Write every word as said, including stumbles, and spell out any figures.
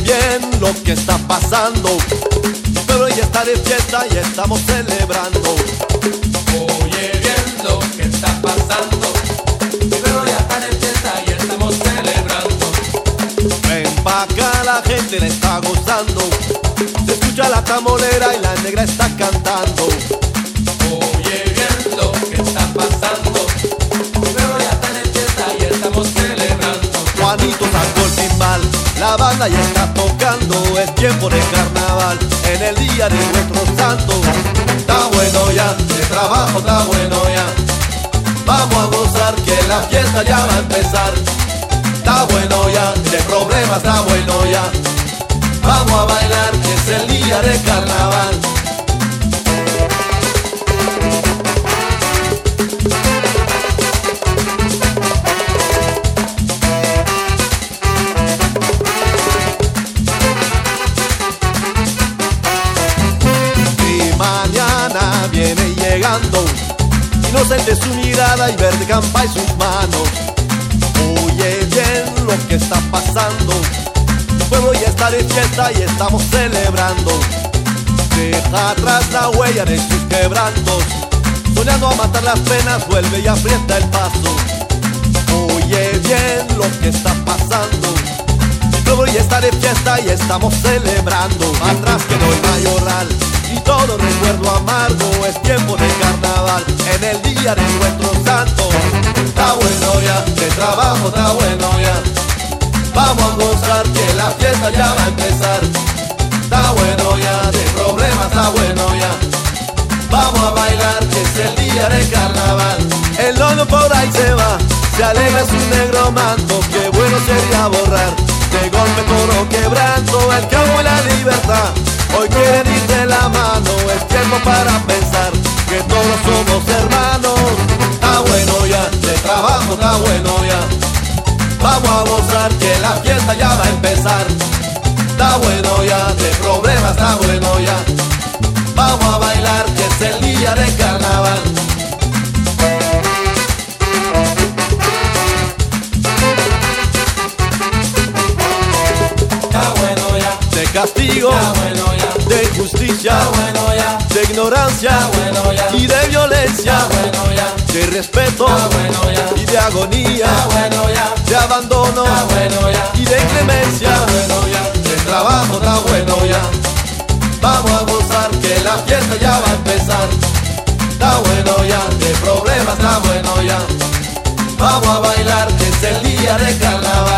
bien lo que está pasando, pero ya está de fiesta y estamos celebrando. Oye bien lo que está pasando, pero ya está de fiesta y estamos celebrando. Ven pa' acá, la gente la está gozando, se escucha la tamborera y la negra está cantando. Oye bien lo que está pasando, pero ya está de fiesta y estamos celebrando. Juanito sacó el timbal, la banda ya está tocando, es tiempo de carnaval en el día de nuestro santo. Está bueno ya, de trabajo está bueno ya, vamos a gozar que la fiesta ya va a empezar. Está bueno ya, de problemas está bueno ya, vamos a bailar que es el día de carnaval. Viene llegando, inocente su mirada y verde campa en sus manos. Oye bien lo que está pasando, el pueblo ya está de fiesta y estamos celebrando. Deja atrás la huella de sus quebrantos, soñando a matar las penas, vuelve y aprieta el paso. Oye bien lo que está pasando, el pueblo ya está de fiesta y estamos celebrando. Atrás quedó el mayoral y todo recuerdo amargo, es tiempo de carnaval en el día de nuestro santo. Está bueno ya, de trabajo está bueno ya, vamos a gozar que la fiesta ya va a empezar. Está bueno ya, de problemas está bueno ya, vamos a bailar que es el día de carnaval. El lono por ahí se va, se alegra su negro manto, qué bueno sería borrar de golpe todo quebranto el campo y la libertad. Hoy quieren ir de la mano, es tiempo para pensar que todos somos hermanos. Está bueno ya, de trabajo está bueno ya, vamos a gozar que la fiesta ya va a empezar. Está bueno ya, de problemas está bueno ya, vamos a bailar que es el día de carnaval. De castigo, bueno ya, de injusticia, bueno ya, de ignorancia, bueno ya, y de violencia, bueno ya, de respeto, bueno ya, y de agonía, bueno ya, de abandono, bueno ya, y de inclemencia, bueno ya, de trabajo está bueno ya, vamos a gozar que la fiesta ya va a empezar. Está bueno ya, de problemas está bueno ya, vamos a bailar que es el día de carnaval.